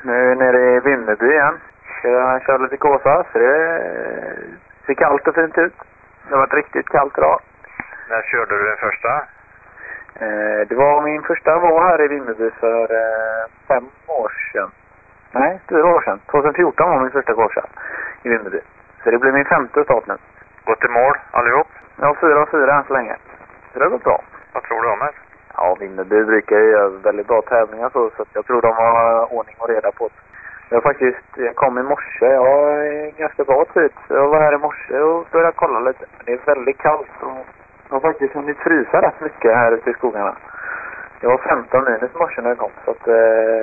Nu är nere i Vimmerby igen. Kör lite Kåsa, så det ser kallt och fint ut. Det har varit riktigt kallt idag. När körde du den första? Det var min första var här i Vimmerby för 5 år sedan. Nej, 4 år sedan. 2014 var min första Kåsa i Vimmerby. Så det blir min 5:e start nu. Gått i mål allihop? Ja, 4-4 än så länge. Så det har gått bra. Vad tror du om det? Ja, Vimmerby brukar ju göra väldigt bra tävlingar så att jag tror de har ordning och reda på det. Jag kom i morse, jag har ganska bra tid. Jag var här i morse och började kolla lite. Det är väldigt kallt och jag har faktiskt hunnit frysa rätt mycket här ute i skogarna. Det var 15 minus i morse när jag kom, så att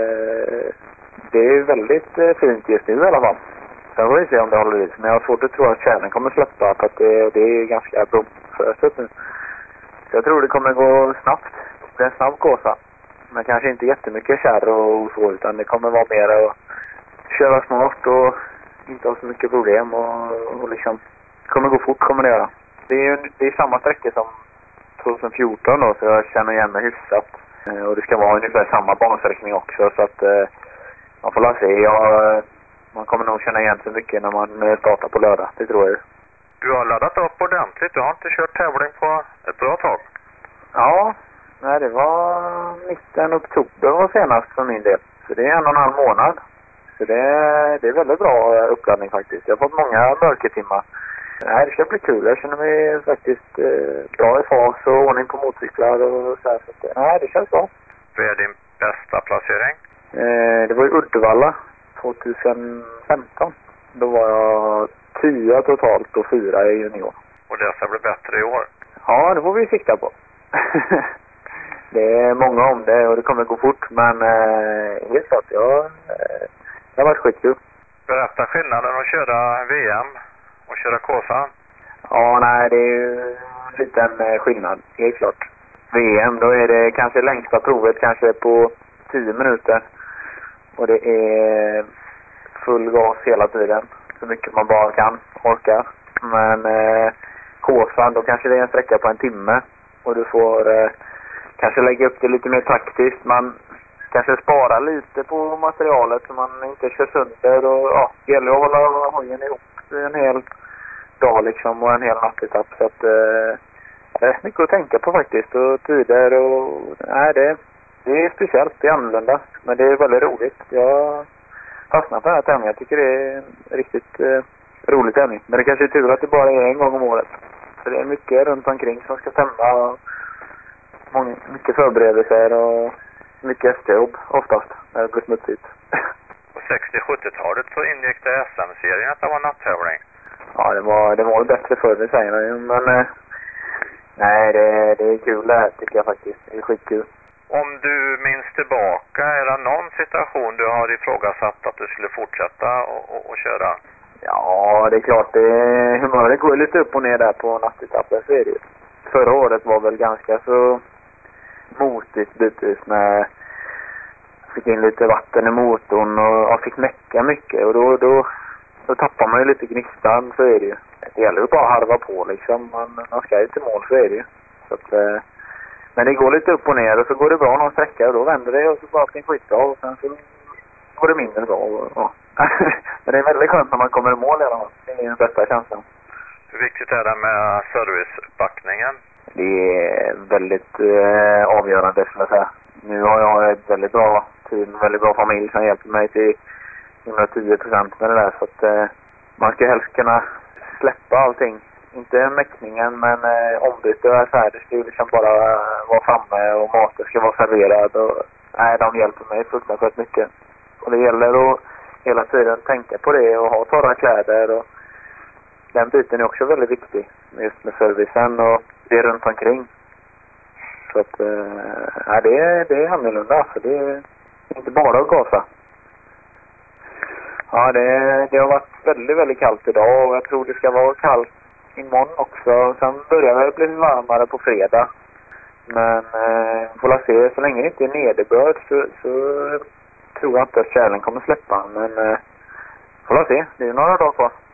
det är väldigt fint just nu i alla fall. Sen får vi se om det håller ut, men jag har svårt att tro att kärlen kommer släppa för att det är ganska blomföset nu. Så jag tror det kommer gå snabbt. Det blir en snabb Kåsa. Men kanske inte jättemycket kärr och så, utan det kommer vara mer att köra smart och inte ha så mycket problem och liksom, det kommer gå fort kommer det göra. Det är samma sträcka som 2014 då, så jag känner igen mig hyfsat. Och det ska vara ungefär samma bansträckning också, så att man får se. Man kommer nog känna igen sig mycket när man startar på lördag, det tror jag. Du har laddat upp ordentligt, du har inte kört tävling på ett bra tag. Ja, nej, det var mitten oktober var senast för min del. Så det är 1,5 månad. Så det är väldigt bra uppladdning faktiskt. Jag har fått många mörkertimmar. Nej, det ska bli kul. Jag känner mig faktiskt bra i fas och ordning på motorcyklar och så här. Så nej, det känns bra. Vad är din bästa placering? Det var i Uddevalla 2015. Då var jag 10 totalt och 4 i junior. Och det ska bli bättre i år? Ja, det får vi sikta på. Det är många om det och det kommer gå fort, men helt klart, det har varit skitkul. Berätta skillnaden att köra VM och köra Kåsa. Ja, nej, det är ju en liten skillnad, helt klart. VM, då är det kanske längsta provet kanske på 10 minuter. Och det är full gas hela tiden, så mycket man bara kan, orkar. Men Kåsa, då kanske det är en sträcka på 1 timme. Och du får kanske lägga upp det lite mer taktiskt. Man kanske spara lite på materialet så man inte kör sönder. Och ja, det gäller att hålla hojen ihop en hel dag liksom och en hel nattetapp. Så att det är mycket att tänka på faktiskt. Och tider och nej, det är speciellt, det är annorlunda. Men det är väldigt roligt. Jag fastnar på den här tävlingen. Jag tycker det är en riktigt rolig tävling. Men det kanske är tur att det bara är en gång om året. Så det är mycket runt omkring som ska stämma och mycket förberedelser och mycket efterjobb oftast när det blir smutsigt. På 60-70-talet så ingick det SM-serien att det var natttävling. Ja, det var bättre förr, det säger jag ju. Men nej, det är kul det här tycker jag faktiskt. Det är skitkul. Om du minns tillbaka, är det någon situation du har ifrågasatt att du skulle fortsätta och köra? Ja, det är klart. Humöret går lite upp och ner där på nattetappen, så är det ju. Förra året var väl ganska så motigt bitvis när jag fick in lite vatten i motorn och jag fick mecka mycket. Och då tappar man ju lite gnistan, så är det ju. Det gäller ju bara att harva på liksom. Man ska ju till mål, så är det ju. Så att, men det går lite upp och ner och så går det bra någon sträcka och då vänder det och så går allting skitbra och sen så går det mindre bra. Ja. Men det är väldigt skönt när man kommer i mål i alla fall. Det är den bästa känslan. Hur viktigt är det med servicebackningen? Det är väldigt avgörande skulle jag säga. Nu har jag ett väldigt bra team, väldigt bra familj som hjälper mig till 110% med det där. Så att man ska helst kunna släppa allting. Inte mäckningen, men ombyte och affärer ska ju liksom bara vara framme och maten ska vara serverad. Och, nej, de hjälper mig fruktansvärt mycket. Och det gäller att hela tiden tänka på det och ha torra kläder. Och den biten är också väldigt viktig just med servicen och det runt omkring. Så att det är annorlunda. För det är inte bara att gasa. Ja, det har varit väldigt, väldigt kallt idag och jag tror det ska vara kallt imorgon också. Sen börjar det bli varmare på fredag. Men får se, så länge det inte är nederbörd så tror jag inte att kärlen kommer släppa. Men får se, det är några dagar kvar.